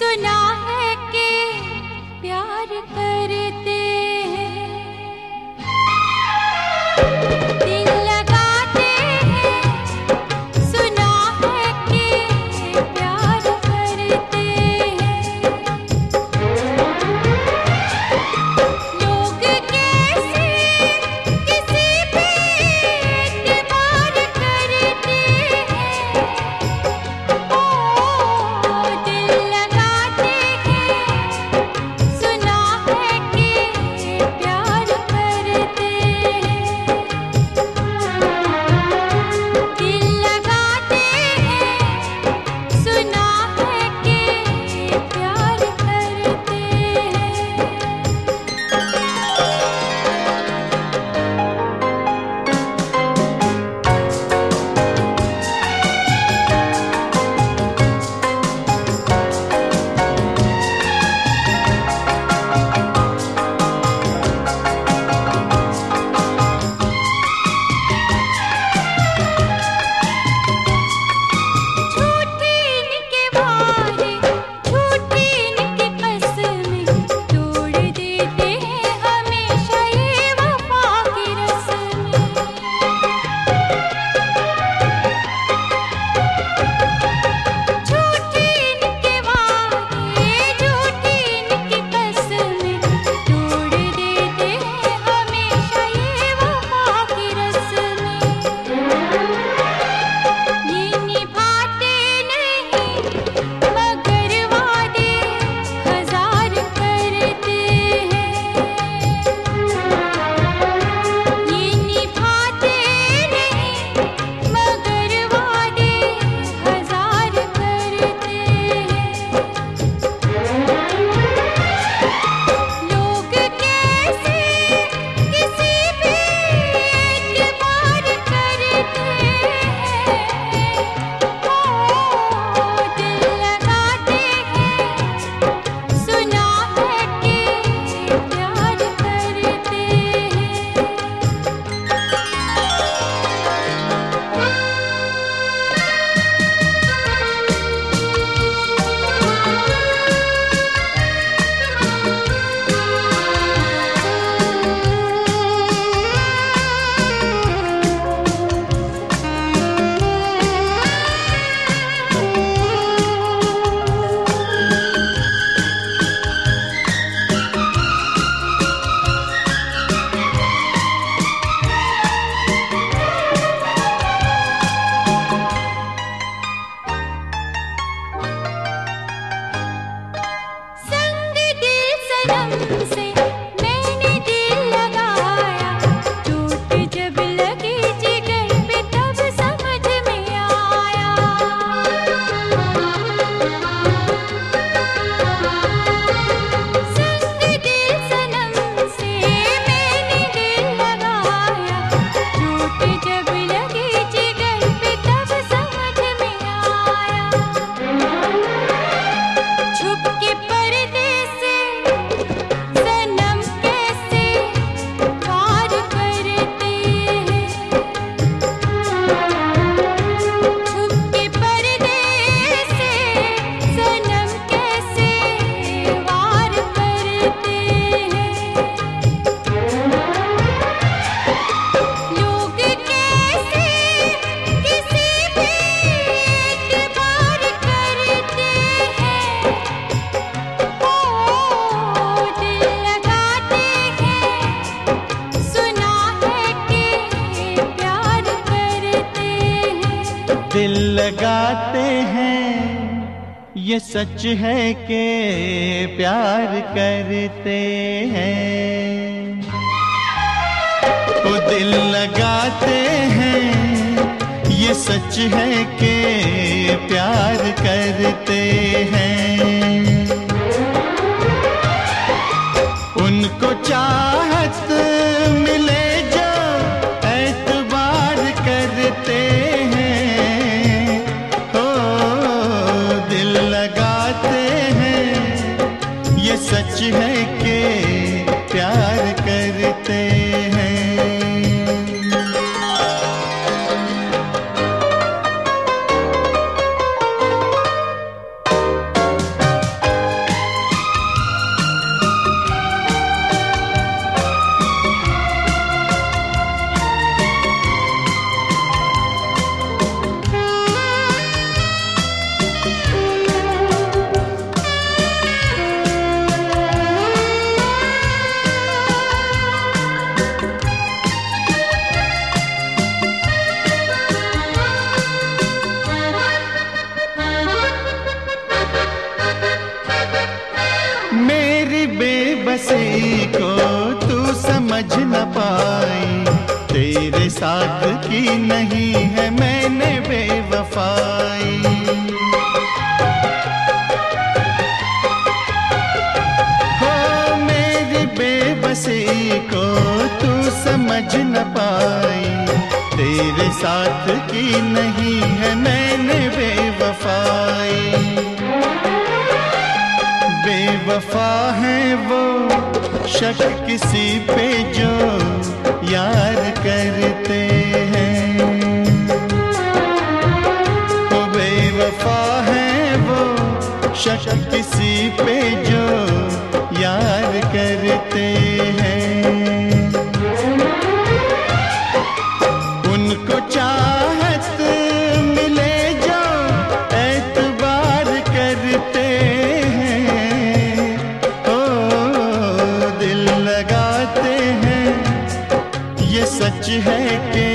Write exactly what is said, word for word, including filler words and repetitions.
सुना है कि प्यार करते हैं, दिल लगाते हैं। सुना है कि प्यार करते हैं। लोग कैसे किसी पे एतबार करते हैं। ओ दिल लगाते हैं। सुना है कि प्यार करते हैं। दिल लगाते हैं। सुना है कि प्यार करते झूठी इनके वारे, झूठी इनकी कसमें, तोड़ देते हैं हमेशा ये वफा की रस्में। झूठी इनके वारे, झूठी इनकी कसमें, तोड़ देते हैं हमेशा ये वफा की रस्में। ये निभाते नहीं मगर वादे हजार करते हैं। ये निभाते नहीं मगर वादे हजार करते हैं। लोग कैसे किसी पे एतबार करते हैं। ओ दिल लगाते हैं। सुना है कि प्यार करते हैं। संग दिल सनम से मैंने दिल लगाया, चोट जब लगी जिगर पे तब समझ में आया। संग दिल सनम से मैंने दिल लगाया, चोट जब लगी जिगर पे तब समझ में आया। छुप के पर्दे से सनम कैसे वार करते हैं। छुप के पर्दे से सनम कैसे वार करते हैं। लोग कैसे किसी पे एतबार करते हैं। ओ दिल लगाते हैं। सुना है कि प्यार करते हैं। दिल लगाते हैं, ये सच है कि प्यार करते हैं। वो दिल लगाते हैं, ये सच है कि प्यार करते हैं। उनको चाहत मिले जो एतबार करते हैं। हो दिल लगाते हैं, ये सच है कि प्यार करते हैं। समझ न पाई, तेरे साथ की नहीं है मैंने बेवफाई। हो मेरी बेबसी को तू समझ न पाई, तेरे साथ की नहीं है मैंने बेवफाई। बेवफा है वो शक किसी पे जो यार करते हैं, वो बेवफा है वो शक किसी पे जो यार करते हैं। उनको चाहत मिले जो एतबार करते हैं, ओ दिल लगाते हैं, ये सच है कि